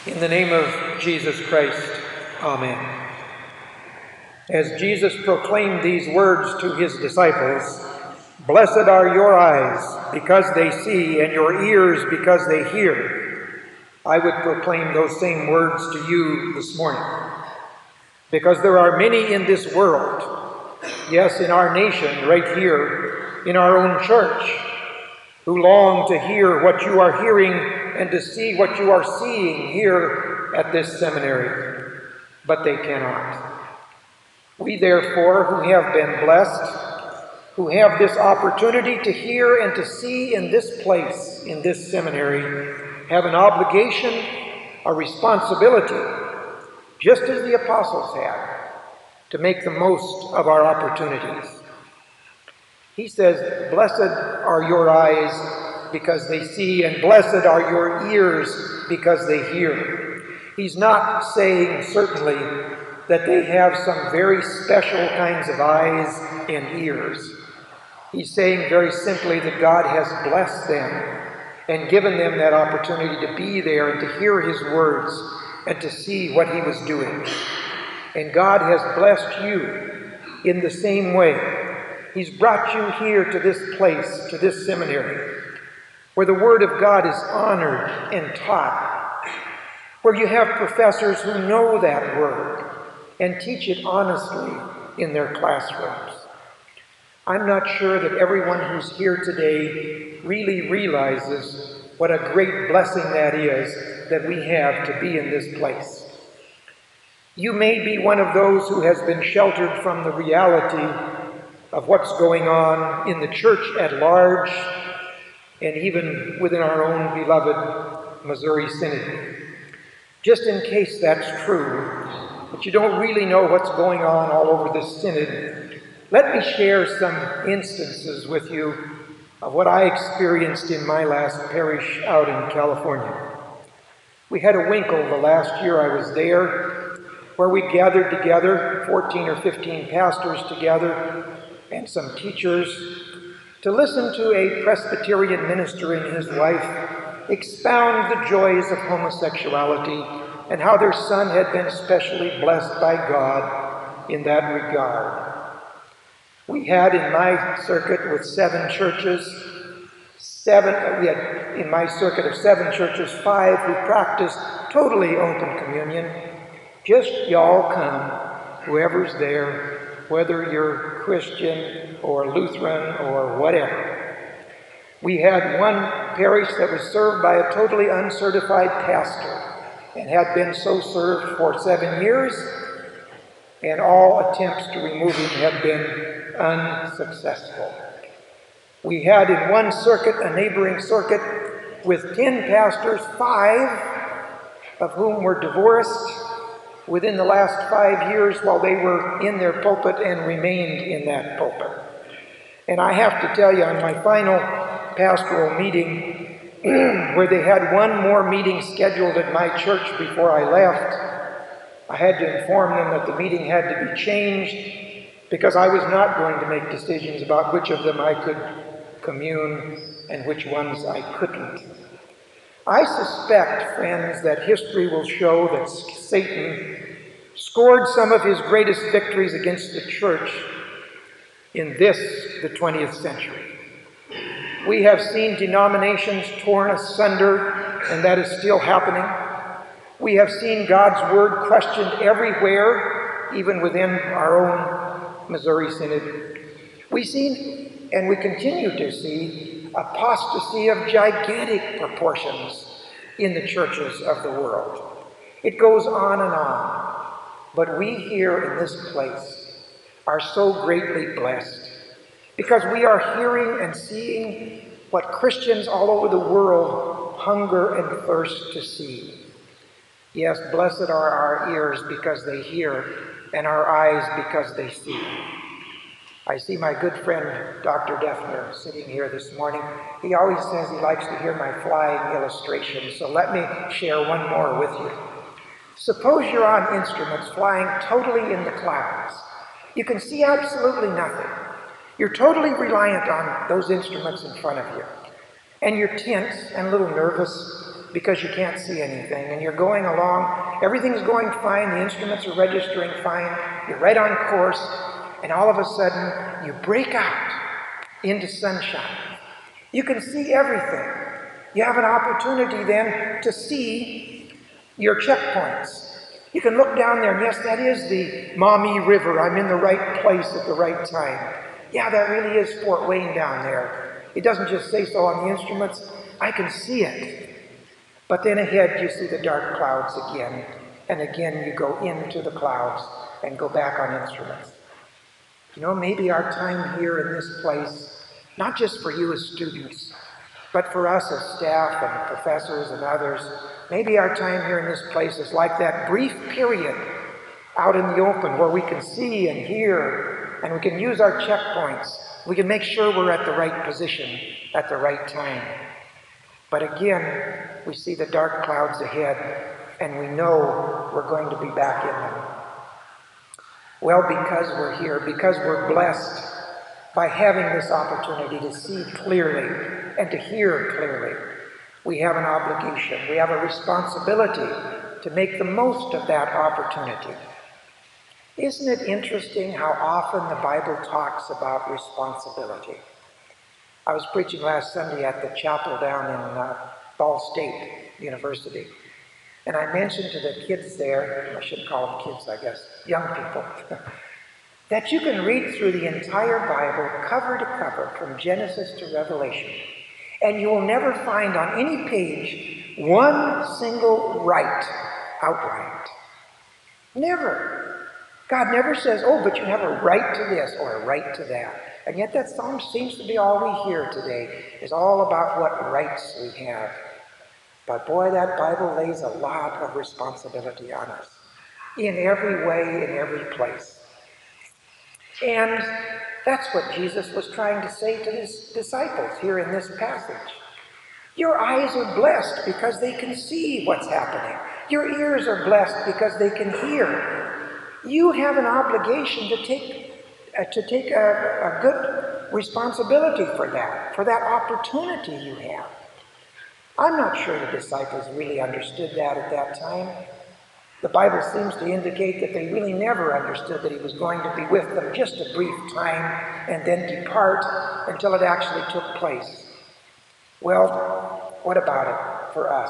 In the name of Jesus Christ, Amen. As Jesus proclaimed these words to his disciples, "Blessed are your eyes because they see, and your ears because they hear," I would proclaim those same words to you this morning. Because there are many in this world, yes, in our nation, right here, in our own church, who long to hear what you are hearing and to see what you are seeing here at this seminary, but they cannot. We, therefore, who have been blessed, who have this opportunity to hear and to see in this place, in this seminary, have an obligation, a responsibility, just as the apostles had, to make the most of our opportunities. He says, "Blessed are your eyes because they see, and blessed are your ears because they hear." He's not saying, certainly, that they have some very special kinds of eyes and ears. He's saying very simply that God has blessed them and given them that opportunity to be there and to hear his words and to see what he was doing. And God has blessed you in the same way. He's brought you here to this place, to this seminary, where the Word of God is honored and taught, where you have professors who know that Word and teach it honestly in their classrooms. I'm not sure that everyone who's here today really realizes what a great blessing that is that we have to be in this place. You may be one of those who has been sheltered from the reality of what's going on in the church at large and even within our own beloved Missouri Synod. Just in case that's true, but you don't really know what's going on all over this synod, let me share some instances with you of what I experienced in my last parish out in California. We had a winkle the last year I was there, where we gathered together, 14 or 15 pastors together, and some teachers, to listen to a Presbyterian minister and his wife expound the joys of homosexuality and how their son had been specially blessed by God in that regard. We had in my circuit with 7 churches, in my circuit of 7 churches, 5 who practiced totally open communion. Just y'all come, whoever's there, whether you're Christian or Lutheran or whatever. We had one parish that was served by a totally uncertified pastor and had been so served for 7 years, and all attempts to remove him had been unsuccessful. We had in one circuit, a neighboring circuit, with 10 pastors, 5 of whom were divorced within the last 5 years while they were in their pulpit and remained in that pulpit. And I have to tell you, on my final pastoral meeting, where they had one more meeting scheduled at my church before I left, I had to inform them that the meeting had to be changed because I was not going to make decisions about which of them I could commune and which ones I couldn't. I suspect, friends, that history will show that Satan scored some of his greatest victories against the church in the 20th century. We have seen denominations torn asunder, and that is still happening. We have seen God's Word questioned everywhere, even within our own Missouri Synod. We've seen, and we continue to see, apostasy of gigantic proportions in the churches of the world. It goes on and on. But we here in this place are so greatly blessed because we are hearing and seeing what Christians all over the world hunger and thirst to see. Yes, blessed are our ears because they hear, and our eyes because they see. I see my good friend, Dr. Defner, sitting here this morning. He always says he likes to hear my flying illustrations, so let me share one more with you. Suppose you're on instruments flying totally in the clouds. You can see absolutely nothing. You're totally reliant on those instruments in front of you. And you're tense and a little nervous because you can't see anything, and you're going along, everything's going fine, the instruments are registering fine, you're right on course, and all of a sudden you break out into sunshine. You can see everything. You have an opportunity then to see your checkpoints. You can look down there, and yes, that is the Maumee River. I'm in the right place at the right time. Yeah, that really is Fort Wayne down there. It doesn't just say so on the instruments. I can see it. But then ahead you see the dark clouds again, and again you go into the clouds and go back on instruments. You know, maybe our time here in this place, not just for you as students, but for us as staff and professors and others, maybe our time here in this place is like that brief period out in the open where we can see and hear, and we can use our checkpoints. We can make sure we're at the right position at the right time. But again, we see the dark clouds ahead, and we know we're going to be back in them. Well, because we're here, because we're blessed by having this opportunity to see clearly and to hear clearly, we have an obligation, we have a responsibility to make the most of that opportunity. Isn't it interesting how often the Bible talks about responsibility? I was preaching last Sunday at the chapel down in Ball State University, and I mentioned to the kids there, I shouldn't call them kids, I guess, young people, that you can read through the entire Bible cover to cover from Genesis to Revelation, and you will never find on any page one single right outlined. Never. God never says, oh, but you have a right to this or a right to that. And yet that seems to be all we hear today, is all about what rights we have. But boy, that Bible lays a lot of responsibility on us, in every way, in every place. And that's what Jesus was trying to say to his disciples here in this passage. Your eyes are blessed because they can see what's happening. Your ears are blessed because they can hear. You have an obligation to take a good responsibility for that opportunity you have. I'm not sure the disciples really understood that at that time. The Bible seems to indicate that they really never understood that he was going to be with them just a brief time and then depart until it actually took place. Well, what about it for us?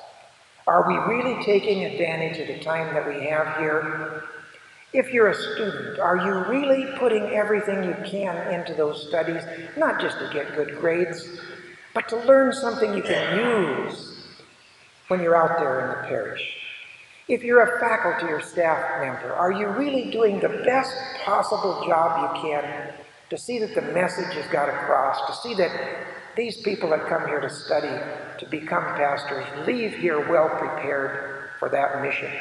Are we really taking advantage of the time that we have here? If you're a student, are you really putting everything you can into those studies, not just to get good grades, but to learn something you can use when you're out there in the parish? If you're a faculty or staff member, are you really doing the best possible job you can to see that the message has got across, to see that these people that come here to study, to become pastors, leave here well prepared for that mission?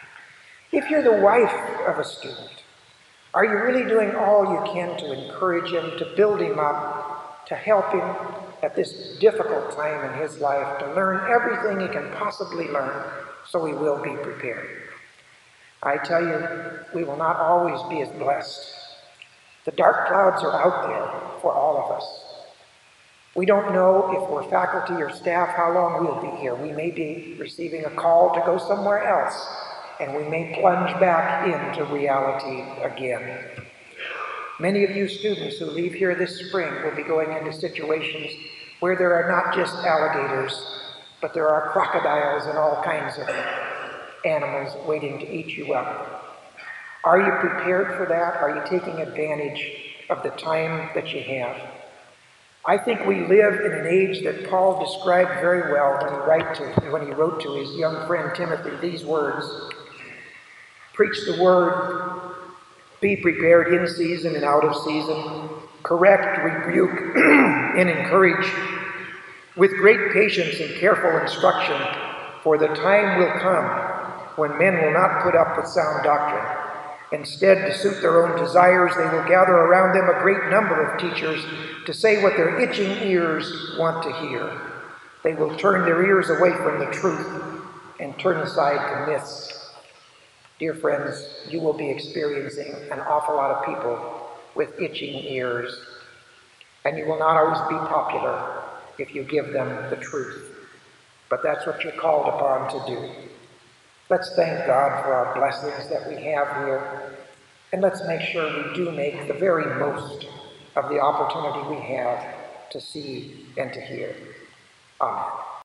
If you're the wife of a student, are you really doing all you can to encourage him, to build him up, to help him at this difficult time in his life, to learn everything he can possibly learn so he will be prepared? I tell you, we will not always be as blessed. The dark clouds are out there for all of us. We don't know if we're faculty or staff how long we'll be here. We may be receiving a call to go somewhere else, and we may plunge back into reality again. Many of you students who leave here this spring will be going into situations where there are not just alligators, but there are crocodiles and all kinds of animals waiting to eat you up. Are you prepared for that? Are you taking advantage of the time that you have? I think we live in an age that Paul described very well when he wrote to his young friend Timothy these words: preach the word, be prepared in season and out of season, correct, rebuke, and encourage with great patience and careful instruction, for the time will come when men will not put up with sound doctrine. Instead, to suit their own desires, they will gather around them a great number of teachers to say what their itching ears want to hear. They will turn their ears away from the truth and turn aside to myths. Dear friends, you will be experiencing an awful lot of people with itching ears, and you will not always be popular if you give them the truth. but that's what you're called upon to do. Let's thank God for our blessings that we have here, and let's make sure we do make the very most of the opportunity we have to see and to hear. Amen.